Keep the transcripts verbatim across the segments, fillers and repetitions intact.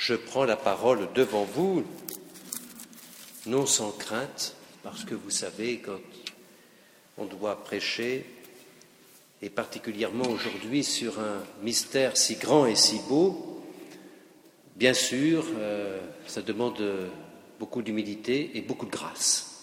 je prends la parole devant vous, non sans crainte, parce que vous savez, quand on doit prêcher, et particulièrement aujourd'hui sur un mystère si grand et si beau, bien sûr, euh, ça demande beaucoup d'humilité et beaucoup de grâce.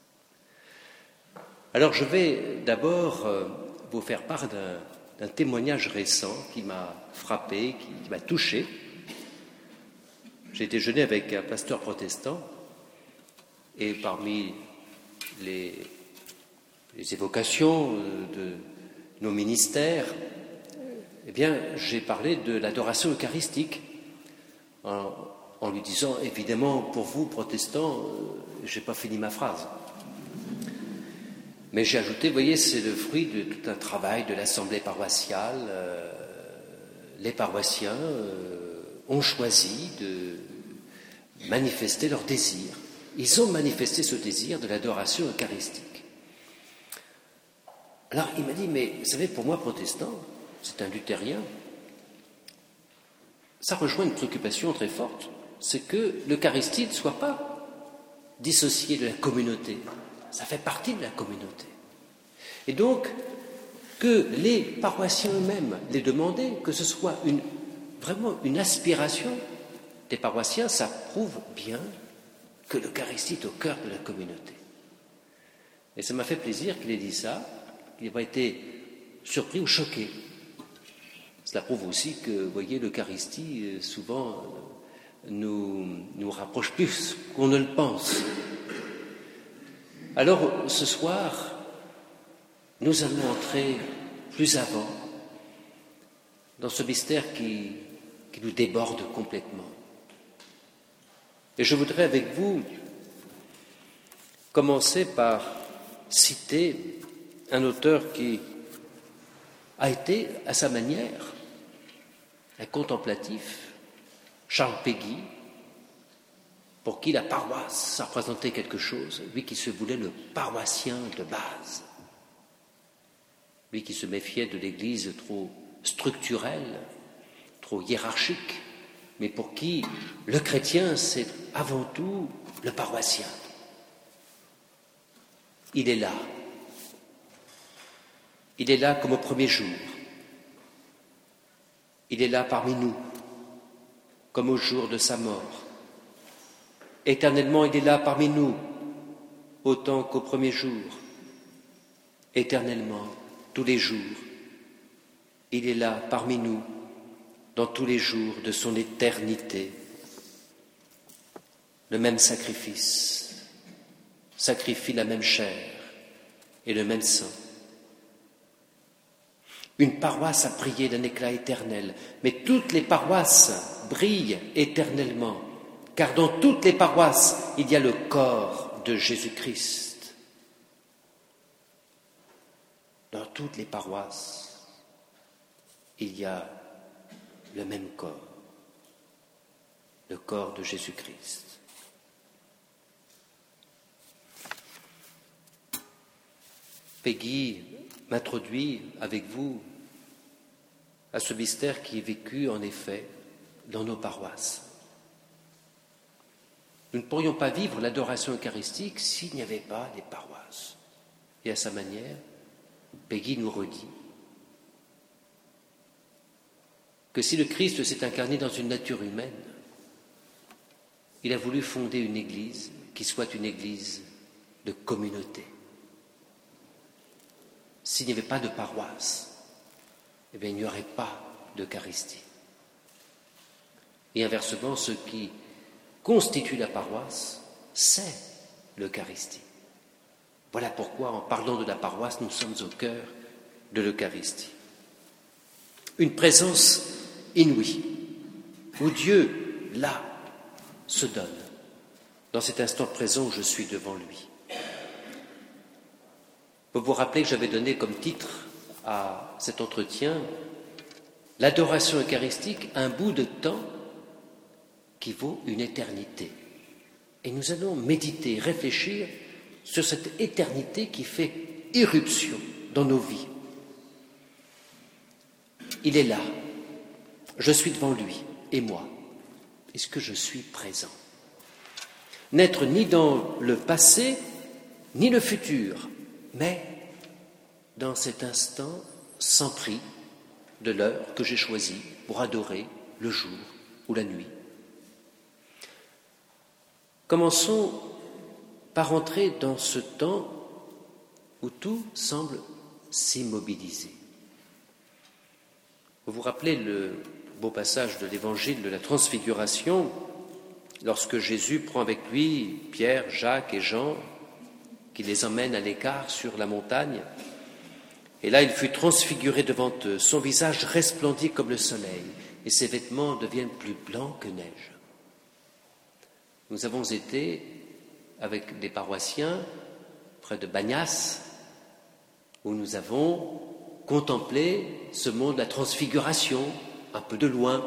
Alors je vais d'abord euh, vous faire part d'un, d'un témoignage récent qui m'a frappé, qui, qui m'a touché. J'ai déjeuné avec un pasteur protestant et parmi les, les évocations de nos ministères, eh bien, j'ai parlé de l'adoration eucharistique en, en lui disant, évidemment, pour vous, protestants, euh, je n'ai pas fini ma phrase. Mais j'ai ajouté, vous voyez, c'est le fruit de tout un travail de l'assemblée paroissiale. Euh, les paroissiens euh, ont choisi de manifester leur désir. Ils ont manifesté ce désir de l'adoration eucharistique. Alors il m'a dit, mais vous savez, pour moi, protestant, c'est un luthérien, ça rejoint une préoccupation très forte, c'est que l'Eucharistie ne soit pas dissociée de la communauté. Ça fait partie de la communauté. Et donc, que les paroissiens eux-mêmes les demandaient, que ce soit une, vraiment une aspiration des paroissiens, ça prouve bien que l'Eucharistie est au cœur de la communauté. Et ça m'a fait plaisir qu'il ait dit ça, qu'il n'ait pas été surpris ou choqué. Cela prouve aussi que, vous voyez, l'Eucharistie, souvent, nous, nous rapproche plus qu'on ne le pense. Alors, ce soir, nous allons entrer plus avant dans ce mystère qui, qui nous déborde complètement. Et je voudrais avec vous commencer par citer un auteur qui a été, à sa manière, un contemplatif, Charles Péguy, pour qui la paroisse, ça représentait quelque chose, lui qui se voulait le paroissien de base, lui qui se méfiait de l'Église trop structurelle, trop hiérarchique, mais pour qui le chrétien, c'est avant tout le paroissien. Il est là. Il est là comme au premier jour. Il est là parmi nous, comme au jour de sa mort. Éternellement, il est là parmi nous, autant qu'au premier jour. Éternellement, tous les jours, il est là parmi nous, dans tous les jours de son éternité. Le même sacrifice sacrifie la même chair et le même sang. Une paroisse a brillé d'un éclat éternel, mais toutes les paroisses brillent éternellement, car dans toutes les paroisses, il y a le corps de Jésus-Christ. Dans toutes les paroisses, il y a le même corps, le corps de Jésus-Christ. Péguy m'introduit avec vous à ce mystère qui est vécu en effet dans nos paroisses. Nous ne pourrions pas vivre l'adoration eucharistique s'il n'y avait pas les paroisses. Et à sa manière, Péguy nous redit que si le Christ s'est incarné dans une nature humaine, il a voulu fonder une église qui soit une église de communauté. S'il n'y avait pas de paroisse, eh bien, il n'y aurait pas d'Eucharistie. Et inversement, ce qui constitue la paroisse, c'est l'Eucharistie. Voilà pourquoi, en parlant de la paroisse, nous sommes au cœur de l'Eucharistie. Une présence inouïe, où Dieu, là, se donne, dans cet instant présent où je suis devant lui. Vous vous rappelez que j'avais donné comme titre à cet entretien « L'adoration eucharistique, un bout de temps qui vaut une éternité ». Et nous allons méditer, réfléchir sur cette éternité qui fait irruption dans nos vies. Il est là, je suis devant lui, et moi. Est-ce que je suis présent? N'être ni dans le passé, ni le futur, mais dans cet instant sans prix de l'heure que j'ai choisie pour adorer le jour ou la nuit. Commençons par entrer dans ce temps où tout semble s'immobiliser. Vous vous rappelez le beau passage de l'évangile de la Transfiguration, lorsque Jésus prend avec lui Pierre, Jacques et Jean, qui les emmène à l'écart sur la montagne. Et là, il fut transfiguré devant eux, son visage resplendit comme le soleil, et ses vêtements deviennent plus blancs que neige. Nous avons été, avec des paroissiens, près de Bagnas, où nous avons contemplé ce monde de la transfiguration, un peu de loin.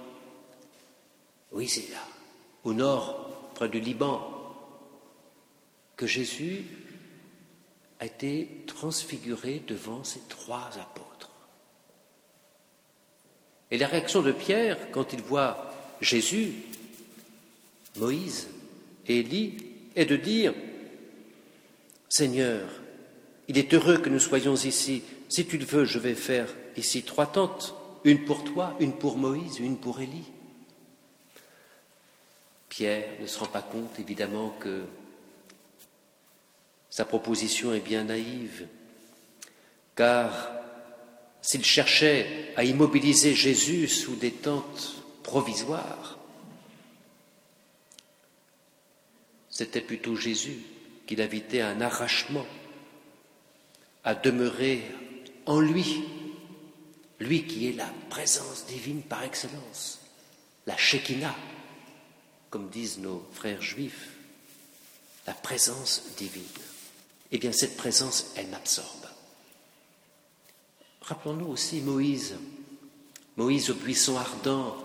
Oui, c'est là, au nord, près du Liban, que Jésus a été transfiguré devant ses trois apôtres. Et la réaction de Pierre, quand il voit Jésus, Moïse et Élie, est de dire « Seigneur, il est heureux que nous soyons ici. Si tu le veux, je vais faire ici trois tentes, une pour toi, une pour Moïse, une pour Élie. » Pierre ne se rend pas compte, évidemment, que sa proposition est bien naïve, car s'il cherchait à immobiliser Jésus sous des tentes provisoires, c'était plutôt Jésus qui l'invitait à un arrachement, à demeurer en lui, lui qui est la présence divine par excellence, la Shekinah, comme disent nos frères juifs, la présence divine. Eh bien, cette présence, elle m'absorbe. Rappelons-nous aussi Moïse, Moïse au buisson ardent.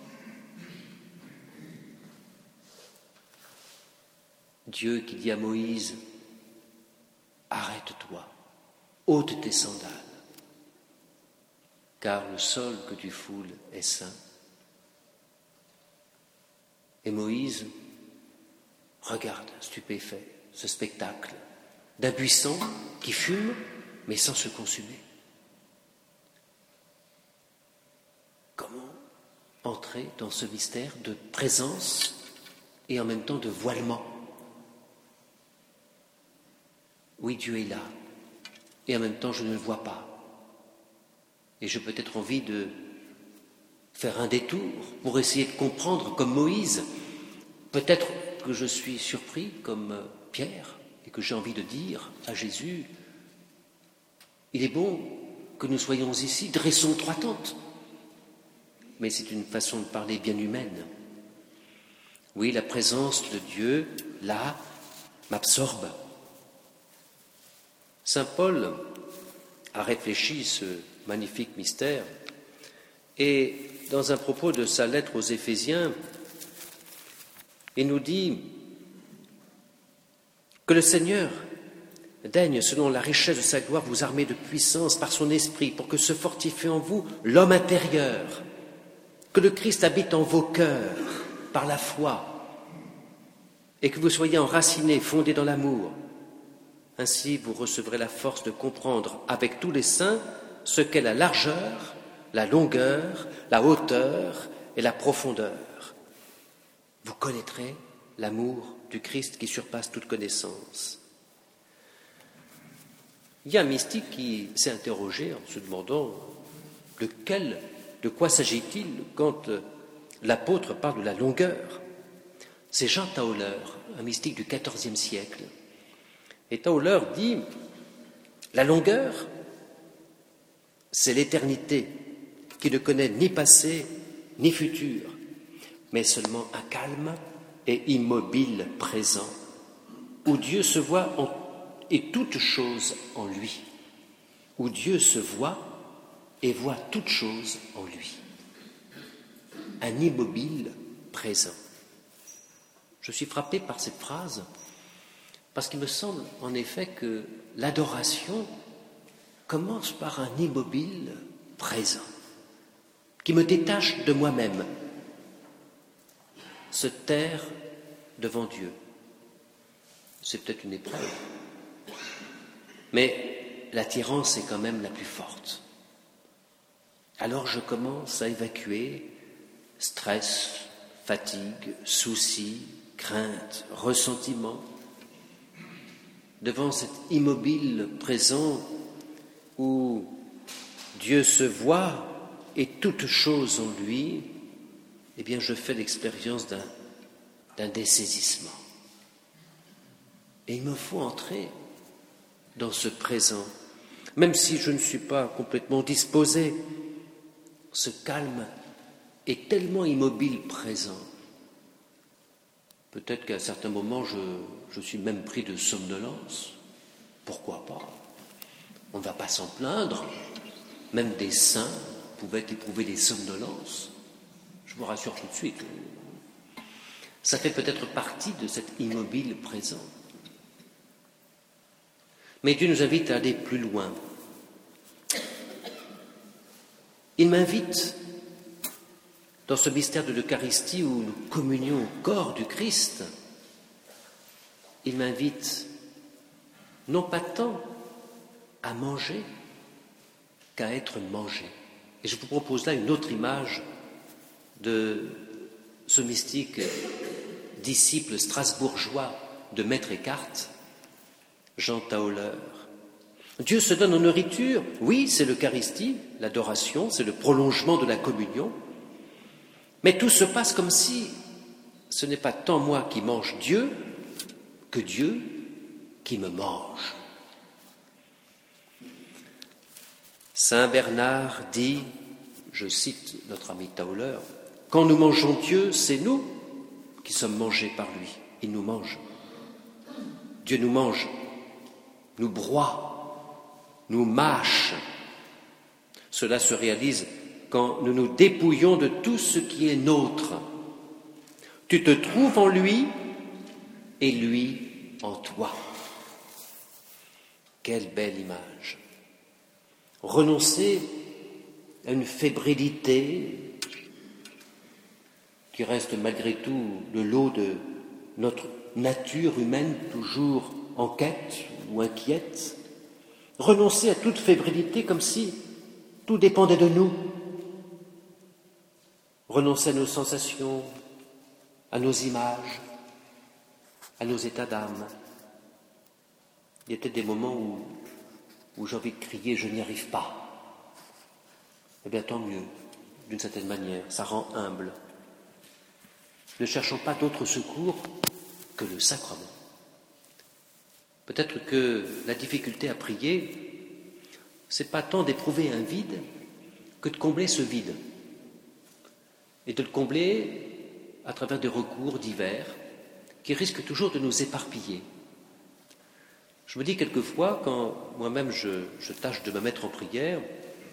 Dieu qui dit à Moïse, arrête-toi, ôte tes sandales, car le sol que tu foules est saint. Et Moïse regarde, stupéfait, ce spectacle d'un buisson qui fume, mais sans se consumer. Comment entrer dans ce mystère de présence et en même temps de voilement? Oui, Dieu est là, et en même temps je ne le vois pas. Et j'ai peut-être envie de faire un détour pour essayer de comprendre comme Moïse. Peut-être que je suis surpris comme Pierre et que j'ai envie de dire à Jésus, il est bon que nous soyons ici, dressons trois tentes. Mais c'est une façon de parler bien humaine. Oui, la présence de Dieu, là, m'absorbe. Saint Paul a réfléchi ce magnifique mystère et dans un propos de sa lettre aux Éphésiens, il nous dit que le Seigneur daigne, selon la richesse de sa gloire, vous armer de puissance par son esprit pour que se fortifie en vous l'homme intérieur, que le Christ habite en vos cœurs par la foi et que vous soyez enracinés, fondés dans l'amour. Ainsi, vous recevrez la force de comprendre avec tous les saints ce qu'est la largeur, la longueur, la hauteur et la profondeur. Vous connaîtrez l'amour du Christ qui surpasse toute connaissance. Il y a un mystique qui s'est interrogé en se demandant lequel, de quoi s'agit-il quand l'apôtre parle de la longueur. C'est Jean Tauler, un mystique du quatorzième siècle. Et Tauler dit « La longueur, c'est l'éternité qui ne connaît ni passé ni futur, mais seulement un calme et immobile présent, où Dieu se voit en, et toute chose en lui, où Dieu se voit et voit toute chose en lui. Un immobile présent. » Je suis frappé par cette phrase parce qu'il me semble en effet que l'adoration commence par un immobile présent qui me détache de moi-même. se taire devant Dieu. C'est peut-être une épreuve, mais l'attirance est quand même la plus forte. Alors je commence à évacuer stress, fatigue, soucis, crainte, ressentiment, devant cet immobile présent où Dieu se voit et toute chose en lui, eh bien je fais l'expérience d'un, d'un dessaisissement. Et il me faut entrer dans ce présent, même si je ne suis pas complètement disposé. Ce calme est tellement immobile présent. Peut-être qu'à certains moments, je, je suis même pris de somnolence. Pourquoi pas? On ne va pas s'en plaindre. Même des saints pouvaient éprouver des somnolences. Je vous rassure tout de suite. Ça fait peut-être partie de cet immobile présent. Mais Dieu nous invite à aller plus loin. Il m'invite, dans ce mystère de l'Eucharistie où nous communions au corps du Christ, il m'invite non pas tant à manger qu'à être mangé. Et je vous propose là une autre image de ce mystique disciple strasbourgeois de Maître Eckhart, Jean Tauler. Dieu se donne en nourriture, oui, c'est l'Eucharistie, l'adoration, c'est le prolongement de la communion, mais tout se passe comme si ce n'est pas tant moi qui mange Dieu que Dieu qui me mange. Saint Bernard dit, je cite notre ami Tauler, « Quand nous mangeons Dieu, c'est nous qui sommes mangés par lui. Il nous mange. Dieu nous mange, nous broie, nous mâche. Cela se réalise quand nous nous dépouillons de tout ce qui est nôtre. Tu te trouves en lui et lui en toi. » Quelle belle image. Renoncer à une fébrilité qui reste malgré tout le lot de notre nature humaine toujours en quête ou inquiète. Renoncer à toute fébrilité comme si tout dépendait de nous. Renoncer à nos sensations, à nos images, à nos états d'âme. Il y a peut-être des moments où, où j'ai envie de crier « je n'y arrive pas ». Eh bien tant mieux, d'une certaine manière, ça rend humble. Ne cherchons pas d'autre secours que le sacrement. Peut-être que la difficulté à prier, c'est pas tant d'éprouver un vide que de combler ce vide. Et de le combler à travers des recours divers qui risquent toujours de nous éparpiller. Je me dis quelquefois, quand moi-même je, je tâche de me mettre en prière,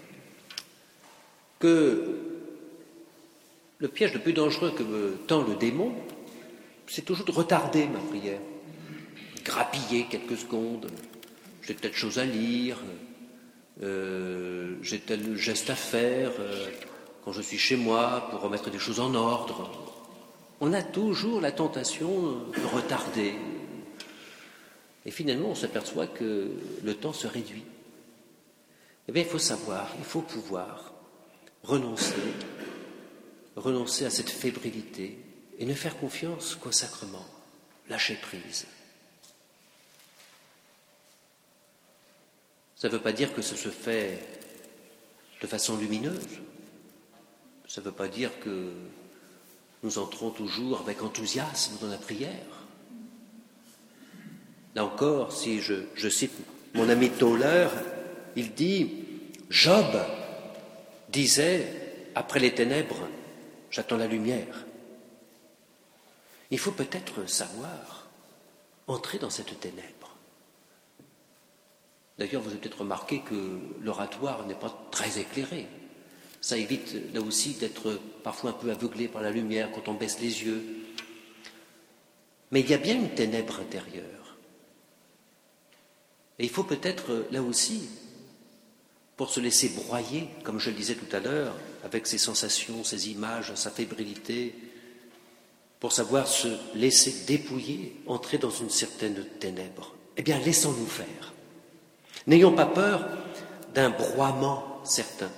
que le piège le plus dangereux que me tend le démon, c'est toujours de retarder ma prière, grappiller quelques secondes. J'ai telle chose à lire, euh, j'ai tel geste à faire, euh, quand je suis chez moi pour remettre des choses en ordre. On a toujours la tentation de retarder. Et finalement, on s'aperçoit que le temps se réduit. Eh bien, il faut savoir, il faut pouvoir renoncer, renoncer à cette fébrilité et ne faire confiance qu'au sacrement, lâcher prise. Ça ne veut pas dire que ça se fait de façon lumineuse. Ça ne veut pas dire que nous entrons toujours avec enthousiasme dans la prière. Là encore, si je, je cite mon ami Tauler, il dit « Job disait, après les ténèbres, j'attends la lumière. » Il faut peut-être savoir entrer dans cette ténèbre. D'ailleurs, vous avez peut-être remarqué que l'oratoire n'est pas très éclairé. Ça évite, là aussi, d'être parfois un peu aveuglé par la lumière quand on baisse les yeux. Mais il y a bien une ténèbre intérieure. Et il faut peut-être, là aussi, pour se laisser broyer, comme je le disais tout à l'heure, avec ses sensations, ses images, sa fébrilité, pour savoir se laisser dépouiller, entrer dans une certaine ténèbre. Eh bien, laissons-nous faire. N'ayons pas peur d'un broiement certain.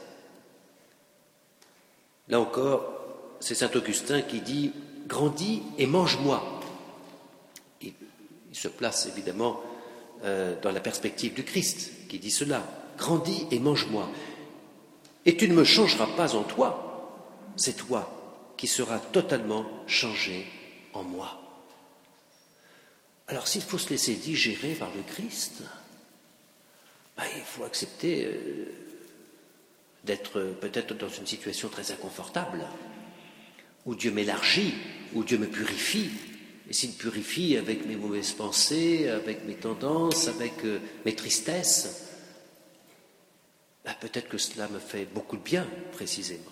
Là encore, c'est saint Augustin qui dit « Grandis et mange-moi ». Il se place évidemment euh, dans la perspective du Christ qui dit cela. « Grandis et mange-moi. Et tu ne me changeras pas en toi, c'est toi qui seras totalement changé en moi. » Alors s'il faut se laisser digérer par le Christ, ben, il faut accepter euh, d'être peut-être dans une situation très inconfortable, où Dieu m'élargit, où Dieu me purifie. Et s'il me purifie avec mes mauvaises pensées, avec mes tendances, avec euh, mes tristesses, ben, peut-être que cela me fait beaucoup de bien, précisément.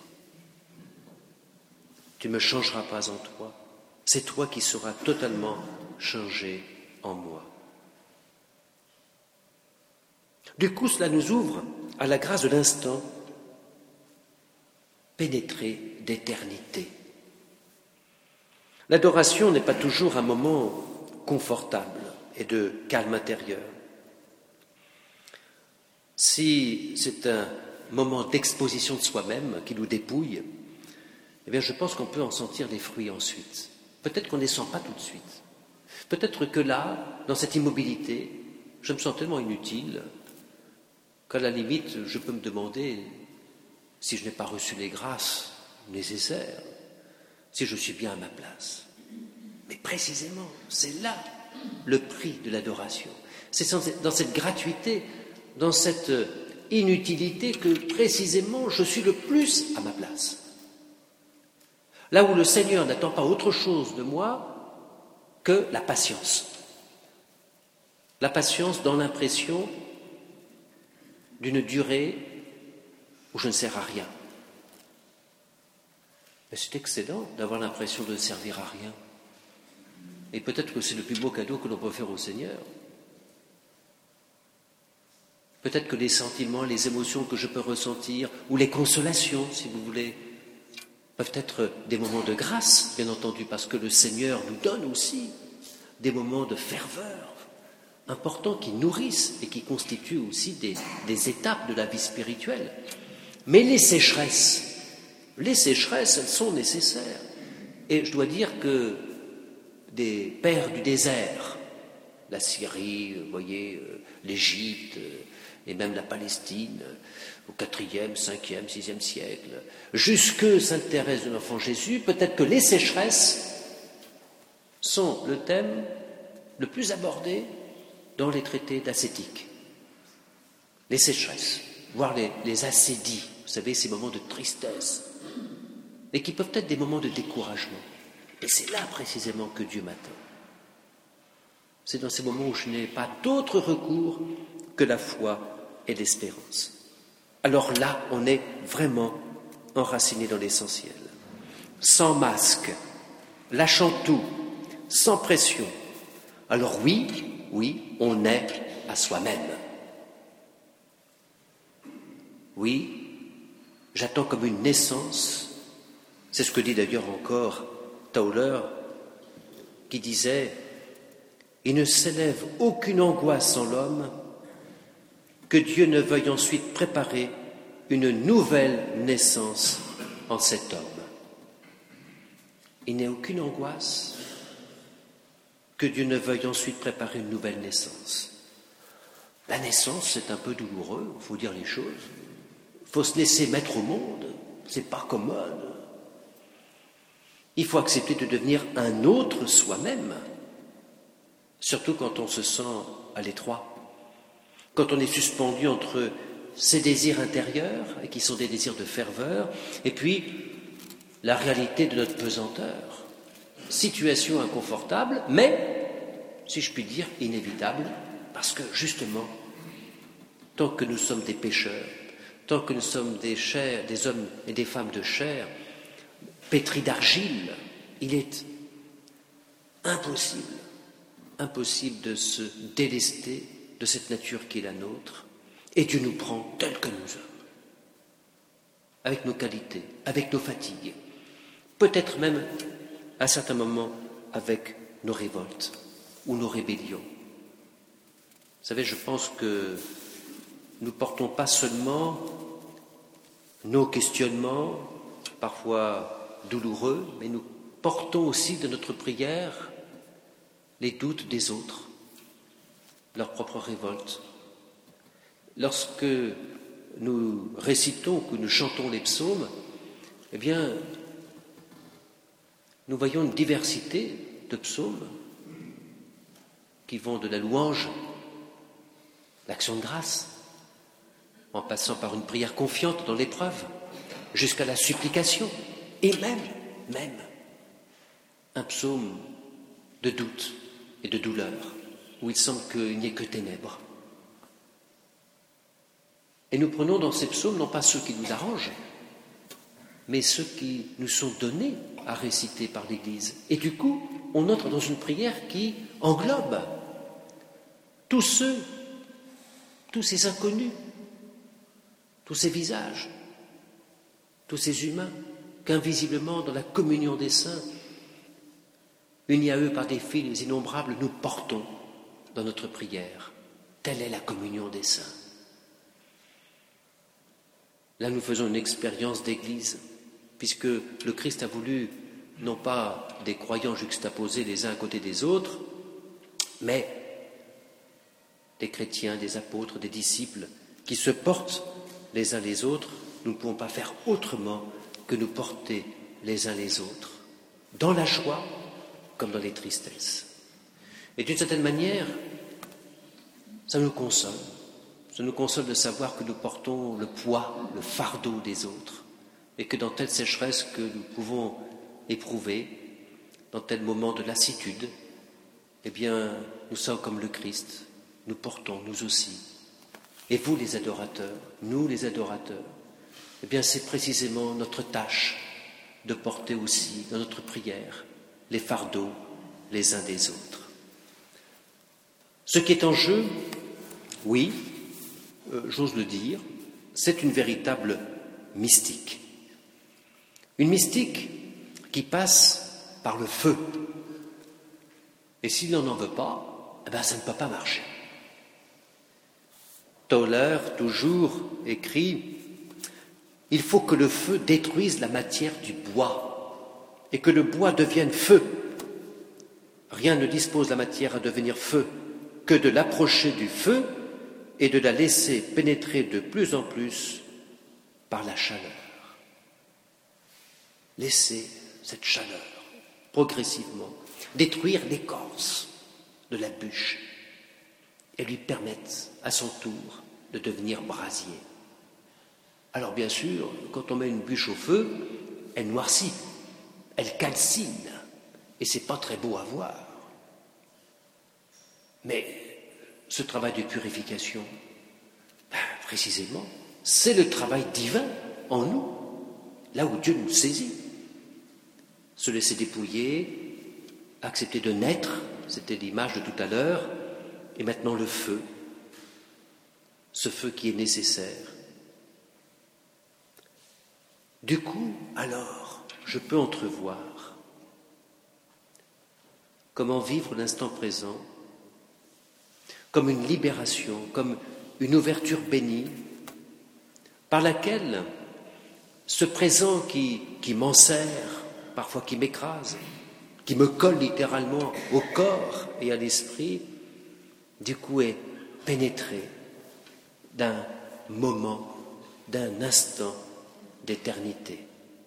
Tu ne me changeras pas en toi, c'est toi qui seras totalement changé en moi. Du coup, cela nous ouvre à la grâce de l'instant, pénétré d'éternité. L'adoration n'est pas toujours un moment confortable et de calme intérieur. Si c'est un moment d'exposition de soi-même qui nous dépouille, eh bien je pense qu'on peut en sentir les fruits ensuite. Peut-être qu'on ne les sent pas tout de suite. Peut-être que là, dans cette immobilité, je me sens tellement inutile qu'à la limite, je peux me demander si je n'ai pas reçu les grâces nécessaires, si je suis bien à ma place. Mais précisément, c'est là le prix de l'adoration. C'est dans cette gratuité, dans cette inutilité que précisément je suis le plus à ma place. Là où le Seigneur n'attend pas autre chose de moi que la patience. La patience dans l'impression d'une durée où je ne sers à rien. Mais c'est excellent d'avoir l'impression de ne servir à rien. Et peut-être que c'est le plus beau cadeau que l'on peut faire au Seigneur. Peut-être que les sentiments, les émotions que je peux ressentir, ou les consolations, si vous voulez, peuvent être des moments de grâce, bien entendu, parce que le Seigneur nous donne aussi des moments de ferveur importants qui nourrissent et qui constituent aussi des, des étapes de la vie spirituelle. Mais les sécheresses, les sécheresses, elles sont nécessaires. Et je dois dire que des pères du désert, la Syrie, vous voyez, l'Égypte et même la Palestine, au quatrième, cinquième, sixième siècle, jusque Sainte Thérèse de l'Enfant Jésus, peut-être que les sécheresses sont le thème le plus abordé dans les traités d'ascétique. Les sécheresses, voire les, les ascédies, vous savez, ces moments de tristesse, et qui peuvent être des moments de découragement. Et c'est là précisément que Dieu m'attend. C'est dans ces moments où je n'ai pas d'autre recours que la foi et l'espérance. Alors là, on est vraiment enraciné dans l'essentiel. Sans masque, lâchant tout, sans pression. Alors oui, oui, on est à soi-même. Oui, j'attends comme une naissance. C'est ce que dit d'ailleurs encore Tauler, qui disait « Il ne s'élève aucune angoisse en l'homme que Dieu ne veuille ensuite préparer une nouvelle naissance en cet homme. » Il n'est aucune angoisse que Dieu ne veuille ensuite préparer une nouvelle naissance. La naissance, c'est un peu douloureux, il faut dire les choses. Il faut se laisser mettre au monde, c'est pas commode. Il faut accepter de devenir un autre soi-même, surtout quand on se sent à l'étroit, quand on est suspendu entre ses désirs intérieurs, et qui sont des désirs de ferveur, et puis la réalité de notre pesanteur. Situation inconfortable, mais, si je puis dire, inévitable, parce que justement, tant que nous sommes des pécheurs, tant que nous sommes des chairs, des hommes et des femmes de chair, pétris d'argile, il est impossible, impossible de se délester de cette nature qui est la nôtre, et Dieu nous prend tels que nous sommes, avec nos qualités, avec nos fatigues, peut-être même à certains moments avec nos révoltes ou nos rébellions. Vous savez, je pense que nous ne portons pas seulement nos questionnements, parfois douloureux, mais nous portons aussi de notre prière les doutes des autres, leur propre révolte. Lorsque nous récitons, que nous chantons les psaumes, eh bien, nous voyons une diversité de psaumes qui vont de la louange, l'action de grâce, en passant par une prière confiante dans l'épreuve, jusqu'à la supplication, et même, même, un psaume de doute et de douleur, où il semble qu'il n'y ait que ténèbres. Et nous prenons dans ces psaumes non pas ceux qui nous arrangent, mais ceux qui nous sont donnés à réciter par l'Église. Et du coup, on entre dans une prière qui englobe tous ceux, tous ces inconnus, tous ces visages, tous ces humains qu'invisiblement, dans la communion des saints, unis à eux par des fils innombrables, nous portons dans notre prière. Telle est la communion des saints. Là, nous faisons une expérience d'Église, puisque le Christ a voulu, non pas des croyants juxtaposés les uns à côté des autres, mais des chrétiens, des apôtres, des disciples, qui se portent les uns les autres. Nous ne pouvons pas faire autrement que nous porter les uns les autres, dans la joie comme dans les tristesses. Et d'une certaine manière, ça nous console. Ça nous console de savoir que nous portons le poids, le fardeau des autres, et que dans telle sécheresse que nous pouvons éprouver, dans tel moment de lassitude, eh bien, nous sommes comme le Christ, nous portons, nous aussi. Et vous, les adorateurs, nous, les adorateurs, eh bien, c'est précisément notre tâche de porter aussi, dans notre prière, les fardeaux les uns des autres. Ce qui est en jeu, oui, euh, j'ose le dire, c'est une véritable mystique. Une mystique qui passe par le feu. Et si l'on n'en veut pas, eh bien, ça ne peut pas marcher. Tauler, toujours, écrit « Il faut que le feu détruise la matière du bois et que le bois devienne feu. Rien ne dispose la matière à devenir feu que de l'approcher du feu et de la laisser pénétrer de plus en plus par la chaleur. » Laissez cette chaleur progressivement détruire l'écorce de la bûche et lui permettre à son tour de devenir brasier. Alors bien sûr, quand on met une bûche au feu, elle noircit, elle calcine, et c'est pas très beau à voir. Mais ce travail de purification, ben, précisément, c'est le travail divin en nous, là où Dieu nous saisit. Se laisser dépouiller, accepter de naître, c'était l'image de tout à l'heure, et maintenant le feu, ce feu qui est nécessaire. Du coup, alors, je peux entrevoir comment vivre l'instant présent comme une libération, comme une ouverture bénie, par laquelle ce présent qui, qui m'enserre, parfois qui m'écrase, qui me colle littéralement au corps et à l'esprit, du coup est pénétré d'un moment, d'un instant d'éternité.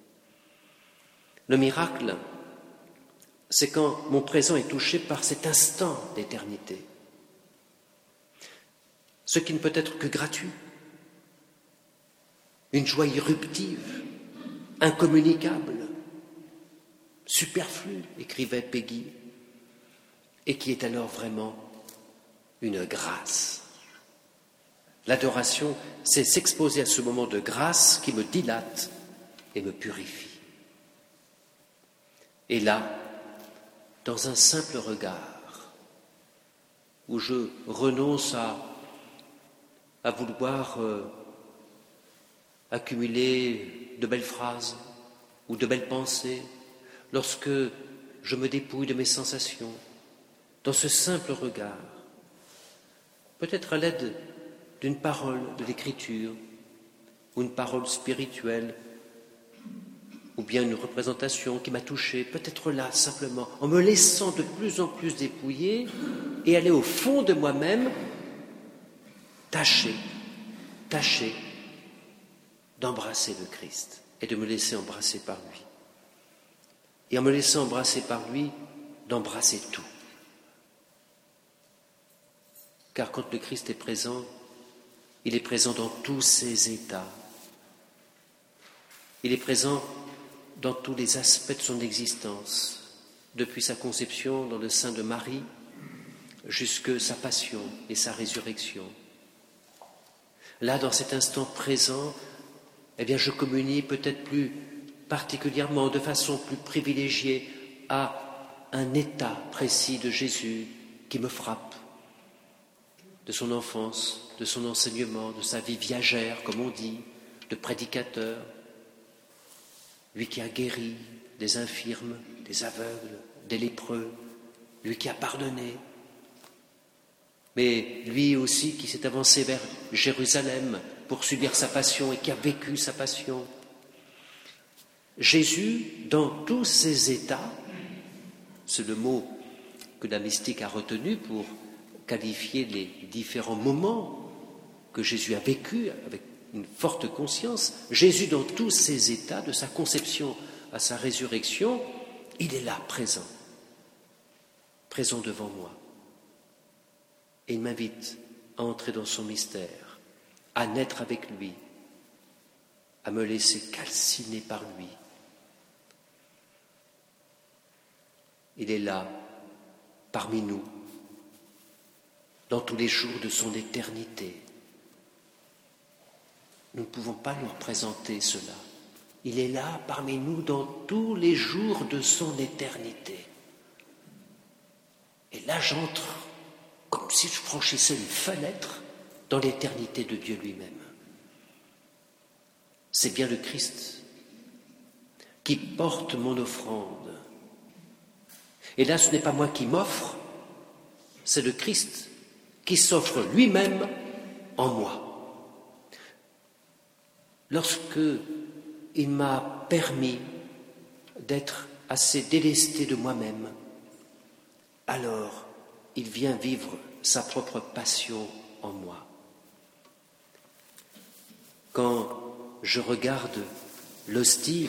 Le miracle, c'est quand mon présent est touché par cet instant d'éternité, ce qui ne peut être que gratuit, une joie irruptive, incommunicable, superflue, écrivait Péguy, et qui est alors vraiment une grâce. L'adoration, c'est s'exposer à ce moment de grâce qui me dilate et me purifie. Et là, dans un simple regard, où je renonce à, à vouloir euh, accumuler de belles phrases ou de belles pensées, lorsque je me dépouille de mes sensations, dans ce simple regard, peut-être à l'aide d'une parole de l'Écriture, ou une parole spirituelle, ou bien une représentation qui m'a touché, peut-être là, simplement, en me laissant de plus en plus dépouiller et aller au fond de moi-même, tâcher, tâcher d'embrasser le Christ et de me laisser embrasser par lui. Et en me laissant embrasser par lui, d'embrasser tout. Car quand le Christ est présent, il est présent dans tous ses états. Il est présent dans tous les aspects de son existence, depuis sa conception dans le sein de Marie, jusque sa passion et sa résurrection. Là, dans cet instant présent, eh bien, je communie peut-être plus particulièrement, de façon plus privilégiée, à un état précis de Jésus qui me frappe, de son enfance, de son enseignement, de sa vie viagère, comme on dit, de prédicateur, lui qui a guéri des infirmes, des aveugles, des lépreux, lui qui a pardonné, mais lui aussi qui s'est avancé vers Jérusalem pour subir sa passion et qui a vécu sa passion. Jésus, dans tous ses états, c'est le mot que la mystique a retenu pour qualifier les différents moments que Jésus a vécu avec une forte conscience, Jésus dans tous ses états, de sa conception à sa résurrection, il est là, présent, présent devant moi. Et il m'invite à entrer dans son mystère, à naître avec lui, à me laisser calciner par lui. Il est là, parmi nous, dans tous les jours de son éternité. Nous ne pouvons pas lui représenter cela. Il est là, parmi nous, dans tous les jours de son éternité. Et là, j'entre comme si je franchissais une fenêtre dans l'éternité de Dieu lui-même. C'est bien le Christ qui porte mon offrande. Et là, ce n'est pas moi qui m'offre, c'est le Christ qui s'offre lui-même en moi. Lorsque il m'a permis d'être assez délesté de moi-même, alors il vient vivre sa propre passion en moi. Quand je regarde l'hostie,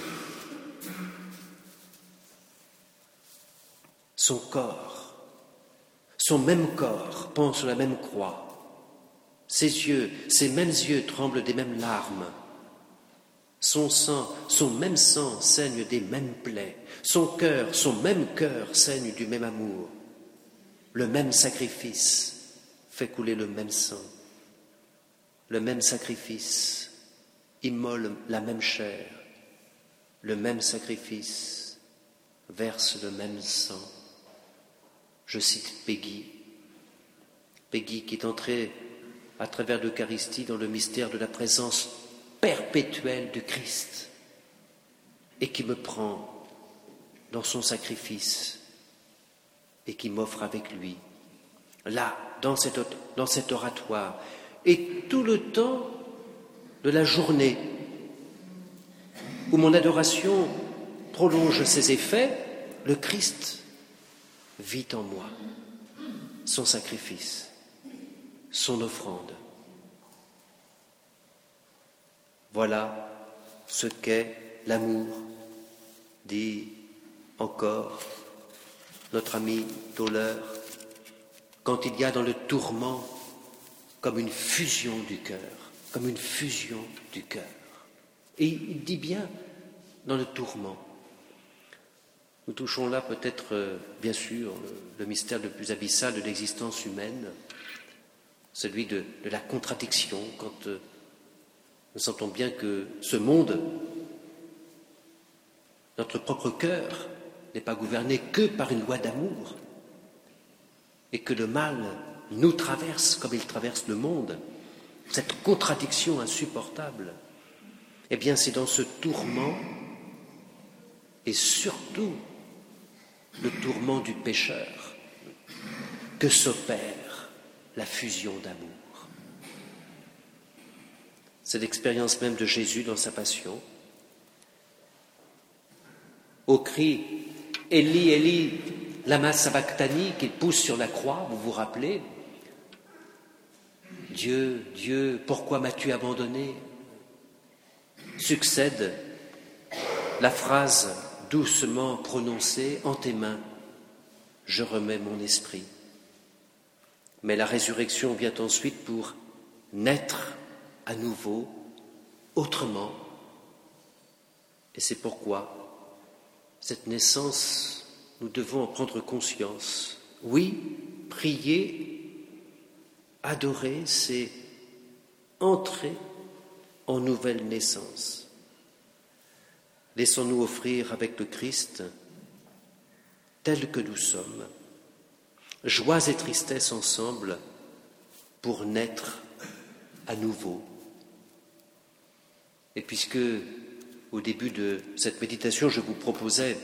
son corps, son même corps pend sur la même croix, ses yeux, ses mêmes yeux tremblent des mêmes larmes, son sang, son même sang saigne des mêmes plaies, son cœur, son même cœur saigne du même amour. Le même sacrifice fait couler le même sang. Le même sacrifice immole la même chair. Le même sacrifice verse le même sang. Je cite Peggy. Peggy qui est entrée à travers l'Eucharistie dans le mystère de la présence perpétuelle du Christ et qui me prend dans son sacrifice et qui m'offre avec lui, là, dans cet, dans cet oratoire, et tout le temps de la journée où mon adoration prolonge ses effets, le Christ vit en moi son sacrifice, son offrande. Voilà ce qu'est l'amour, dit encore notre ami Tauler, quand il y a dans le tourment comme une fusion du cœur, comme une fusion du cœur. Et il dit bien dans le tourment. Nous touchons là peut-être, euh, bien sûr, le, le mystère le plus abyssal de l'existence humaine, celui de, de la contradiction, quand euh, nous sentons bien que ce monde, notre propre cœur, n'est pas gouverné que par une loi d'amour et que le mal nous traverse comme il traverse le monde, cette contradiction insupportable, eh bien c'est dans ce tourment et surtout le tourment du pécheur que s'opère la fusion d'amour. C'est l'expérience même de Jésus dans sa passion. Au cri « Élie, Élie, lama sabachthani » qu'il pousse sur la croix, vous vous rappelez ? « Dieu, Dieu, pourquoi m'as-tu abandonné ?» Succède la phrase doucement prononcée « En tes mains, je remets mon esprit ». Mais la résurrection vient ensuite pour naître à nouveau, autrement. Et c'est pourquoi cette naissance, nous devons en prendre conscience. Oui, prier, adorer, c'est entrer en nouvelle naissance. Laissons-nous offrir avec le Christ, tel que nous sommes, joies et tristesses ensemble pour naître à nouveau. Et puisque, au début de cette méditation, je vous proposais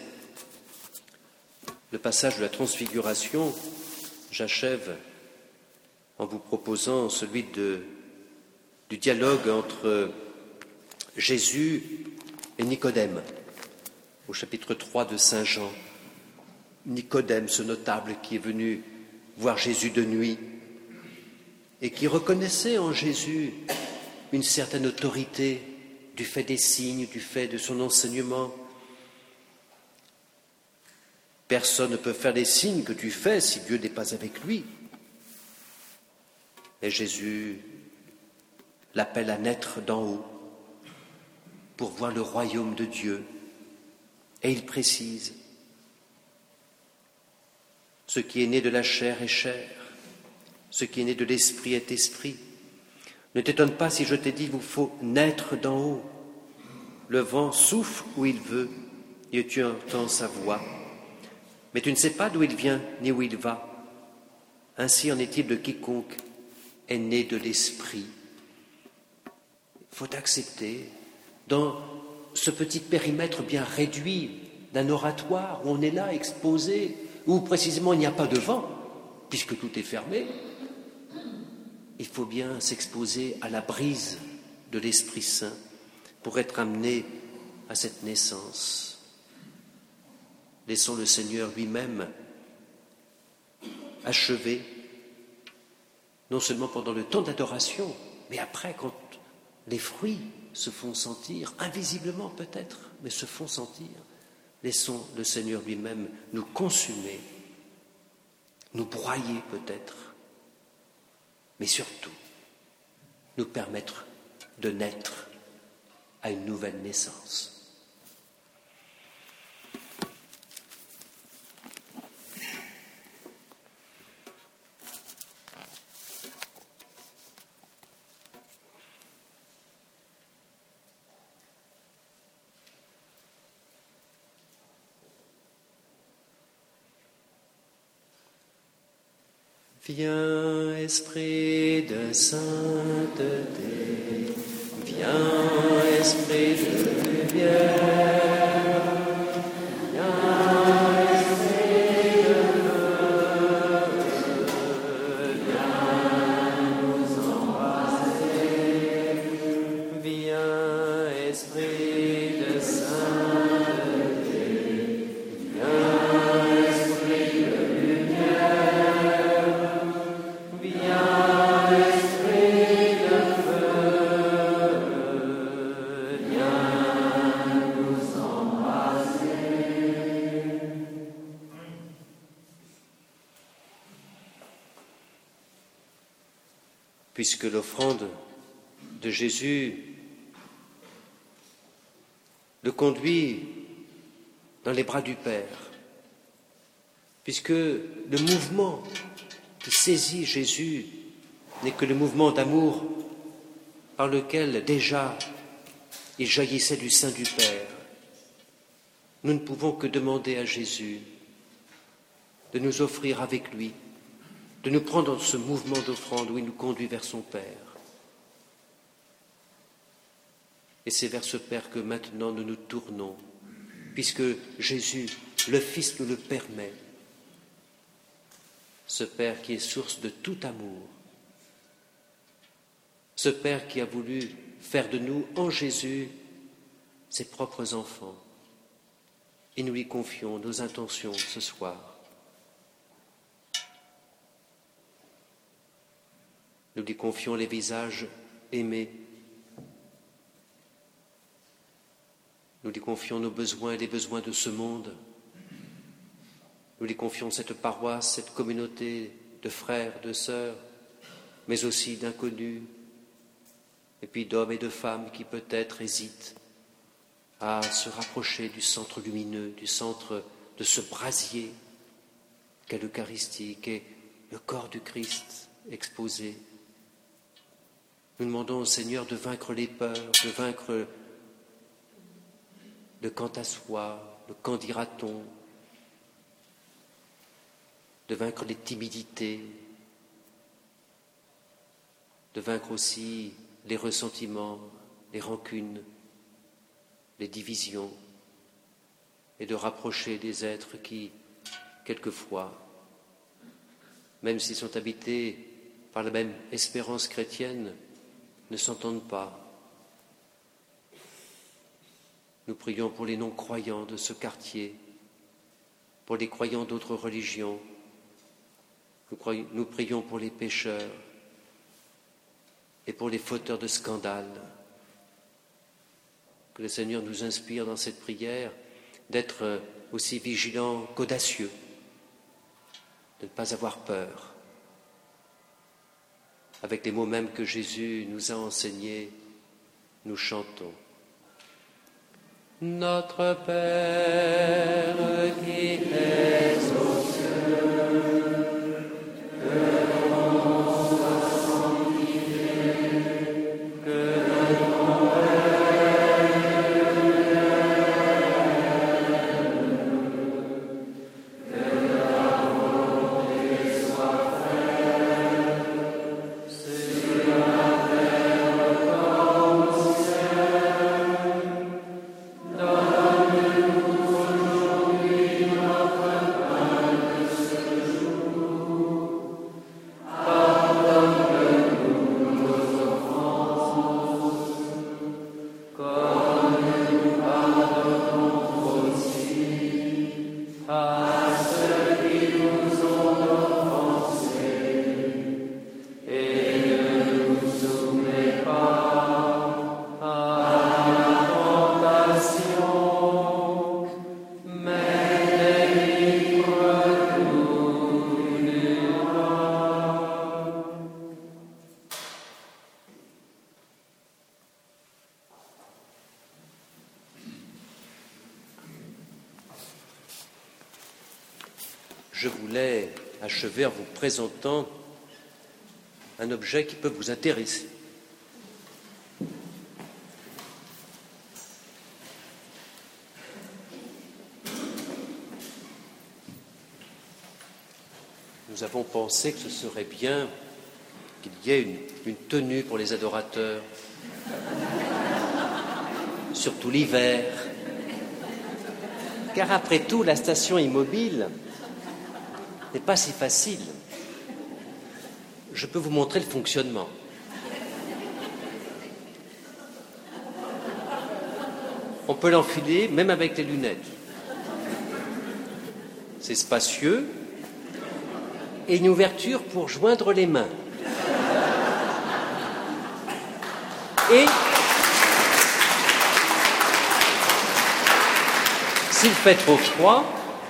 le passage de la Transfiguration, j'achève en vous proposant celui de, du dialogue entre Jésus et Nicodème, au chapitre trois de Saint Jean. Nicodème, ce notable qui est venu voir Jésus de nuit et qui reconnaissait en Jésus une certaine autorité du fait des signes, du fait de son enseignement. Personne ne peut faire les signes que tu fais si Dieu n'est pas avec lui. Et Jésus l'appelle à naître d'en haut pour voir le royaume de Dieu. Et il précise, ce qui est né de la chair est chair, ce qui est né de l'esprit est esprit. Ne t'étonne pas si je t'ai dit, vous faut naître d'en haut. Le vent souffle où il veut et tu entends sa voix. Mais tu ne sais pas d'où il vient ni où il va. Ainsi en est-il de quiconque est né de l'esprit. Il faut accepter, dans ce petit périmètre bien réduit d'un oratoire où on est là exposé, où précisément il n'y a pas de vent, puisque tout est fermé, il faut bien s'exposer à la brise de l'Esprit Saint pour être amené à cette naissance. Laissons le Seigneur lui-même achever, non seulement pendant le temps d'adoration, mais après, quand les fruits se font sentir, invisiblement peut-être, mais se font sentir, laissons le Seigneur lui-même nous consumer, nous broyer peut-être, mais surtout nous permettre de naître à une nouvelle naissance. Viens, Esprit de sainteté, viens, Esprit de lumière, viens, Esprit de feu, viens nous embrasser, viens, Esprit de sainteté, viens, Esprit de lumière, viens, Esprit de feu, viens nous embrasser. Puisque l'offrande de Jésus le conduit dans les bras du Père, puisque le mouvement qui saisit Jésus n'est que le mouvement d'amour par lequel déjà il jaillissait du sein du Père, nous ne pouvons que demander à Jésus de nous offrir avec lui, de nous prendre dans ce mouvement d'offrande où il nous conduit vers son Père. Et c'est vers ce Père que maintenant nous nous tournons, puisque Jésus le Fils nous le permet. Ce Père qui est source de tout amour, ce Père qui a voulu faire de nous, en Jésus, ses propres enfants. Et nous lui confions nos intentions ce soir. Nous lui confions les visages aimés. Nous lui confions nos besoins et les besoins de ce monde. Nous lui confions cette paroisse, cette communauté de frères, de sœurs, mais aussi d'inconnus, et puis d'hommes et de femmes qui peut-être hésitent à se rapprocher du centre lumineux, du centre de ce brasier qu'est l'Eucharistie, qu'est le corps du Christ exposé. Nous demandons au Seigneur de vaincre les peurs, de vaincre le quant à soi, le qu'en dira-t-on, de vaincre les timidités, de vaincre aussi les ressentiments, les rancunes, les divisions, et de rapprocher des êtres qui, quelquefois, même s'ils sont habités par la même espérance chrétienne, ne s'entendent pas. Nous prions pour les non-croyants de ce quartier, pour les croyants d'autres religions. Nous, croyons, nous prions pour les pécheurs et pour les fauteurs de scandales. Que le Seigneur nous inspire dans cette prière d'être aussi vigilants qu'audacieux, de ne pas avoir peur. Avec les mots mêmes que Jésus nous a enseignés, nous chantons. Notre Père qui es aux cieux, que ton nom soit sanctifié, que ton règne vienne, que ta volonté soit faite, sur la terre comme au ciel. Donne-nous aujourd'hui notre pain de ce jour. Pardonne-nous nos offenses, comme nous pardonnons aussi à ceux qui nous ont offensés. Et ne nous soumets pas à la tentation, mais délivre-nous du mal. Je voulais achever en vous présentant un objet qui peut vous intéresser. Nous avons pensé que ce serait bien qu'il y ait une, une tenue pour les adorateurs, surtout l'hiver, car après tout, la station immobile n'est pas si facile. Je peux vous montrer le fonctionnement. On peut l'enfiler même avec les lunettes. C'est spacieux et une ouverture pour joindre les mains. Et s'il fait trop froid,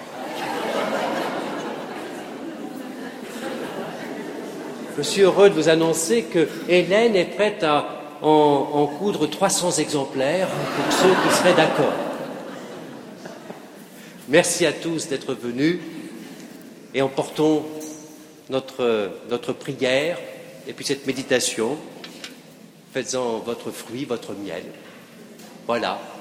je suis heureux de vous annoncer que Hélène est prête à en, en coudre trois cents exemplaires pour ceux qui seraient d'accord. Merci à tous d'être venus et emportons notre, notre prière et puis cette méditation. Faites-en votre fruit, votre miel. Voilà.